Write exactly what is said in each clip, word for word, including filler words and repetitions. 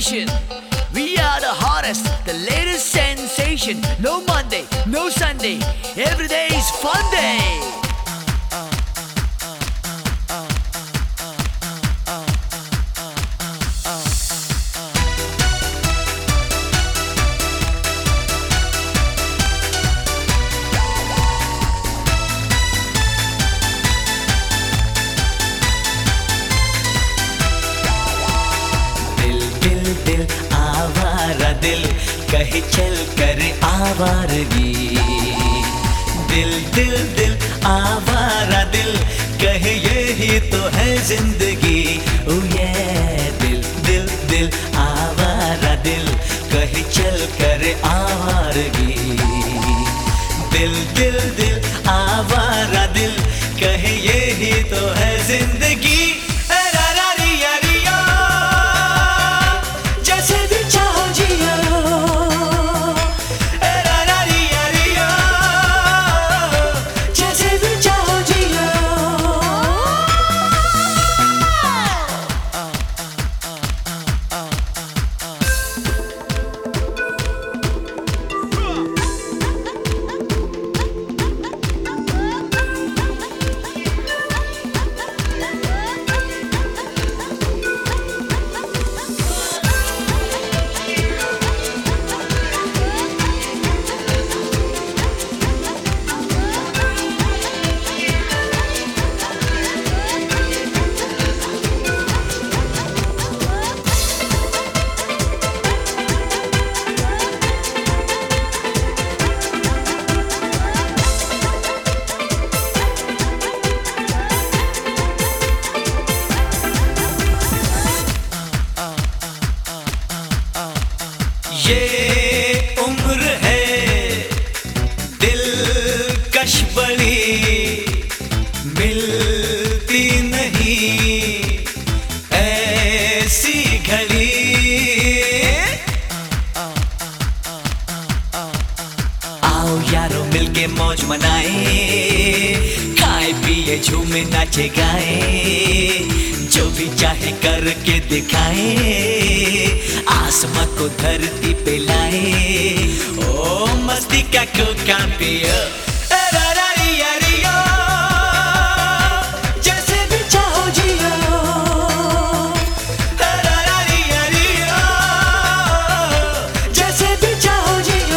station. We are the hottest, the latest sensation. No Monday, no Sunday, every day is fun day. दिल आवारा दिल कहे चल कर आवारगी। दिल दिल दिल आवारा दिल कहे यही तो है जिंदगी। ओ ये दिल दिल दिल आवारा दिल कहे चल कर आवारगी। दिल दिल दिल आवारा दिल कहे यही तो है जिंदगी। ये उम्र है दिलकश बड़ी मिलती नहीं ऐसी घड़ी। आओ यारों मिलके मौज मनाए, खाए पिए झूमे नाचे गाए, जो भी चाहे करके दिखाए, आसमां को धरती पे लाए। ओ मस्ती का कोका पियो, जैसे भी चाहो जियो, जैसे भी चाहो जियो।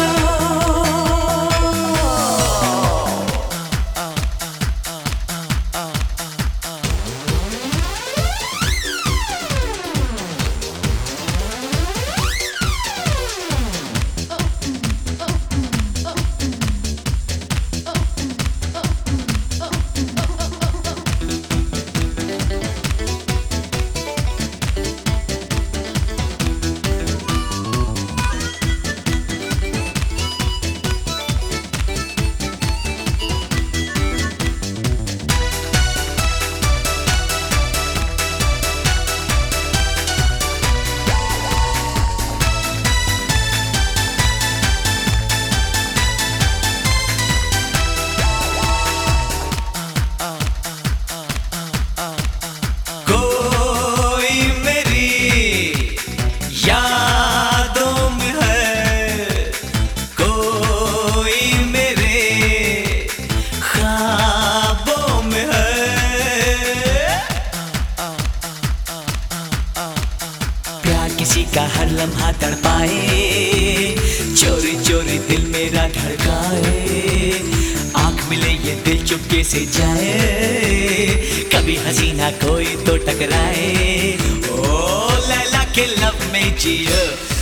किसी का हर लम्हा तड़पाए, चोरी चोरी दिल मेरा धड़काए। आंख मिले ये दिल चुपके से जाए, कभी हसीना कोई तो टकराए। ओ लैला के लब में जियो,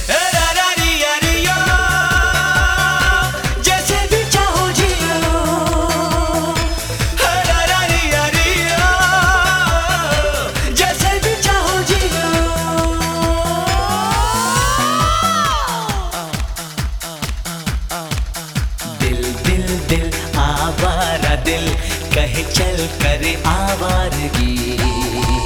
जैसे भी चाहो जियो, जैसे भी चाहो जियो। दिल आवारा दिल कहे चल करे आवारगी।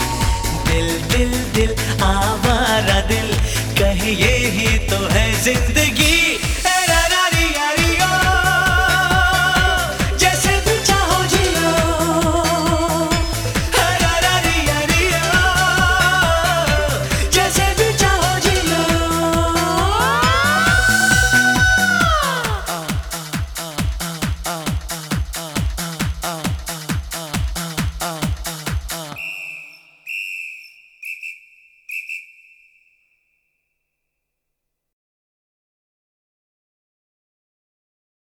दिल दिल दिल आवारा दिल कहे यही तो है जिंदगी।